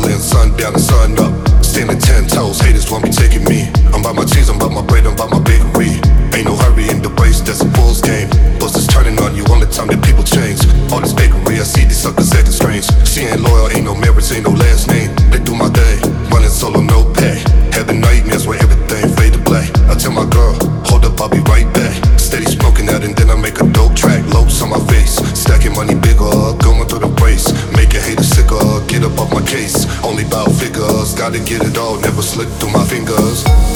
hustling, sun down and sun up. Standing 10 toes, haters won't be taking me. I'm by my cheese, I'm by my bread, I'm by my bakery. Ain't no hurry in the race, that's a fool's game. Busters turning on you all the time that people change. All this bakery, I see these suckers acting strange. She ain't loyal, ain't no marriage, ain't no last name. They do my thing, running solo, no pay. Having nightmares where everything fade to black. I tell my girl, hold up, I'll be right back. Steady smoking out and then I make a dope track. Lopes on my face, stacking money bigger, going through the race. Making haters sicker, get up off my case. Only bout figures, gotta get it all, never slip through my fingers.